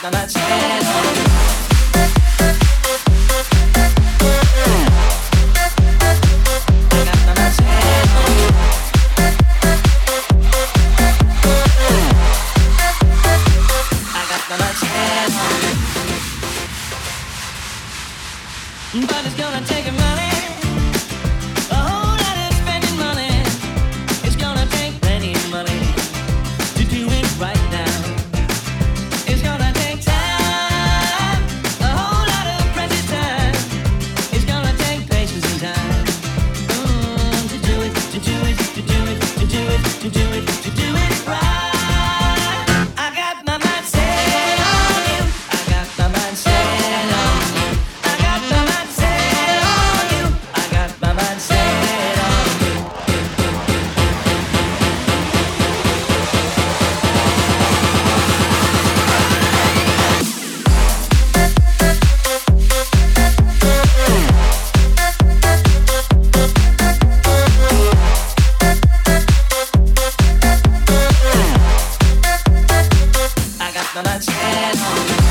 But it's gonna take money, a whole lot of spending money. It's gonna take plenty of money to do it right now. It's gonna take time, a whole lot of precious time. It's gonna take patience and time to do it, to do it, to do it, to do it, to do it, to do it right. I got my mind set on you. I got my mind set on you. I got my mind set on you. I got my mind set on you. I got my mind set on you.